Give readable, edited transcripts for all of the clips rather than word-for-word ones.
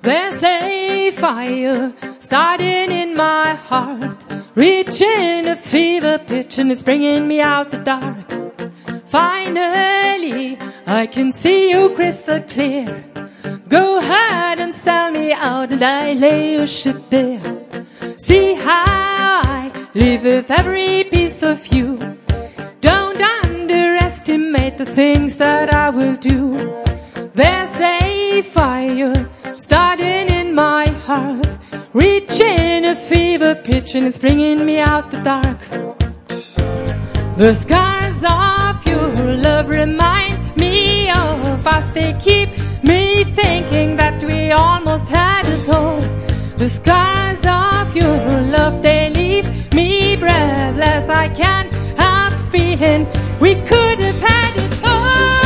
There's a fire starting in my heart, reaching a fever pitch, and it's bringing me out the dark. Finally, I can see you crystal clear. Go ahead and sell me out, and I lay your ship bare. See how I live with every piece of you. Don't underestimate the things that I will do. There's a fire starting in my heart, reaching a fever pitch, and it's bringing me out the dark. The scars of your love remind me of us. They keep me thinking that we almost had it all. The scars of your love, they leave me breathless. I can't help feeling we could have had it all.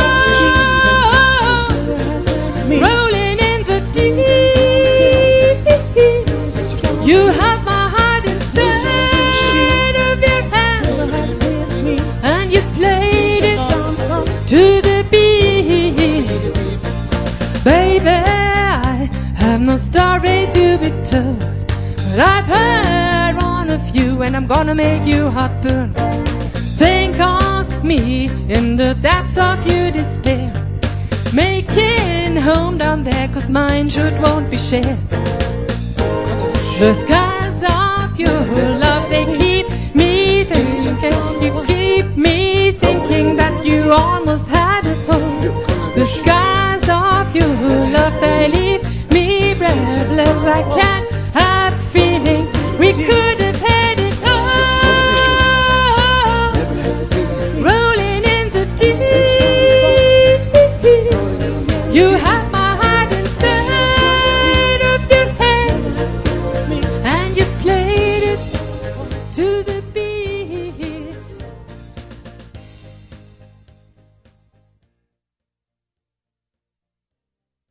Rolling in the deep, you have my heart inside of your hands, and you played it to the beat. Baby, I have no story to be told, but I've heard one of you, and I'm gonna make you hot burn. Think of me in the depths of your despair, making home down there, 'cause mine won't be shared. The scars of your love, they keep me thinking, you keep me thinking that you almost